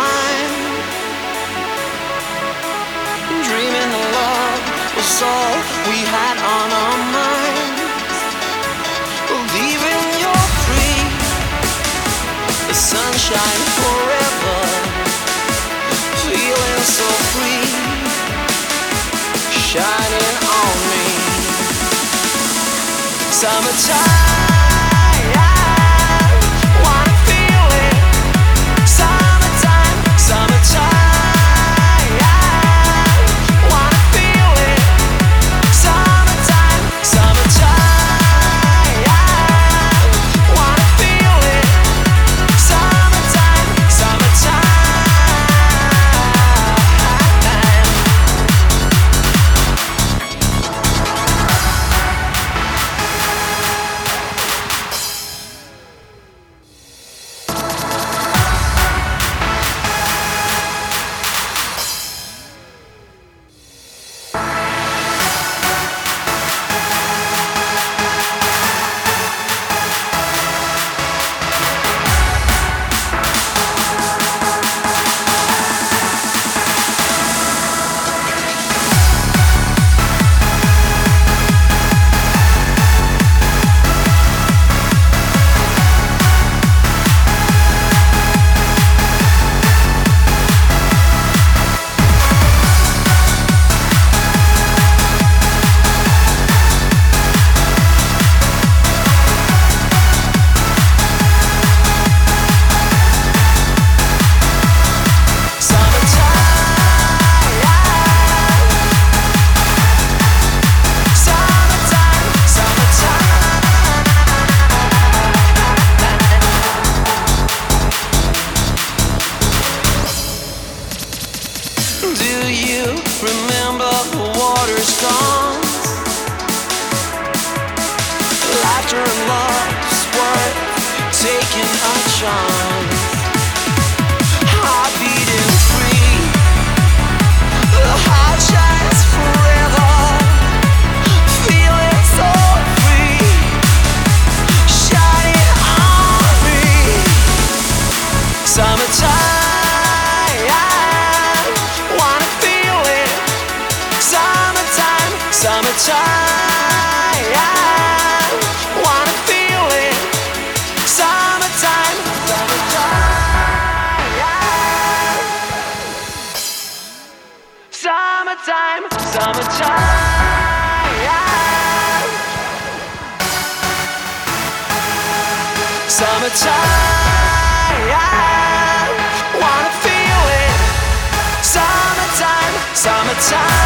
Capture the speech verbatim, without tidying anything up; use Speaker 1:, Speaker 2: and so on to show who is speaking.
Speaker 1: time, dreaming that love was all we had on our minds. Believing you're free, the sunshine forever, feeling so free, shining on me. Summertime. Do you remember the water storms? Laughter and love's worth taking a chance. Heart beating free, the heart shines forever, feeling so free, shining on me. Summertime. Summertime, I wanna feel it. Summertime, summertime, summertime, summertime, summertime, I wanna feel it. Summertime, summertime.